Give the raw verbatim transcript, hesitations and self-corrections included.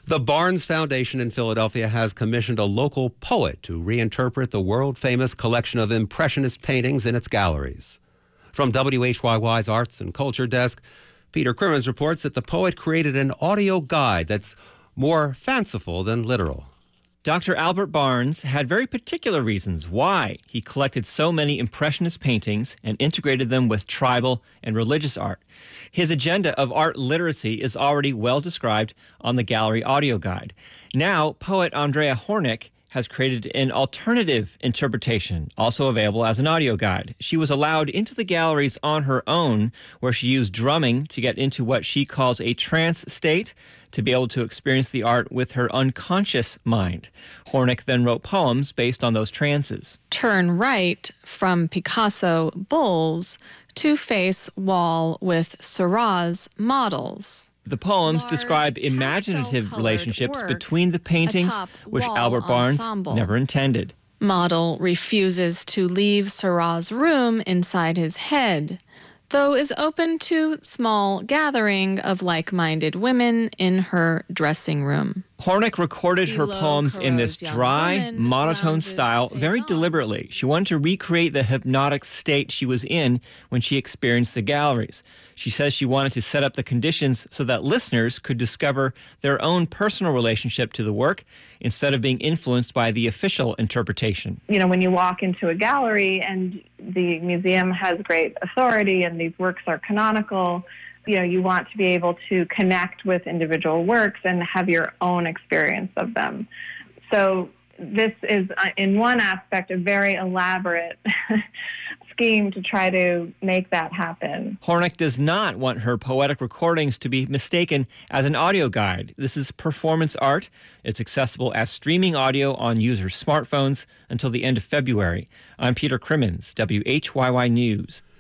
The Barnes Foundation in Philadelphia has commissioned a local poet to reinterpret the world-famous collection of Impressionist paintings in its galleries. From W H Y Y's Arts and Culture Desk, Peter Crimmins reports that the poet created an audio guide that's more fanciful than literal. Doctor Albert Barnes had very particular reasons why he collected so many Impressionist paintings and integrated them with tribal and religious art. His agenda of art literacy is already well described on the gallery audio guide. Now, poet Andrea Hornick has created an alternative interpretation, also available as an audio guide. She was allowed into the galleries on her own, where she used drumming to get into what she calls a trance state, to be able to experience the art with her unconscious mind. Hornick then wrote poems based on those trances. Turn right from Picasso Bulls to face wall with Seurat's models. The poems Large, describe imaginative relationships work between the paintings, which Albert Barnes ensemble. never intended. Model refuses to leave Seurat's room inside his head, though is open to small gathering of like-minded women in her dressing room. Hornick recorded her Below poems in this Corot's young dry, woman monotone lounges style very saisons. deliberately. She wanted to recreate the hypnotic state she was in when she experienced the galleries. She says she wanted to set up the conditions so that listeners could discover their own personal relationship to the work instead of being influenced by the official interpretation. You know, when you walk into a gallery and the museum has great authority and these works are canonical, you know, you want to be able to connect with individual works and have your own experience of them. So this is, uh, in one aspect, a very elaborate scheme to try to make that happen. Hornick does not want her poetic recordings to be mistaken as an audio guide. This is performance art. It's accessible as streaming audio on users' smartphones until the end of February. I'm Peter Crimmins, W H Y Y News.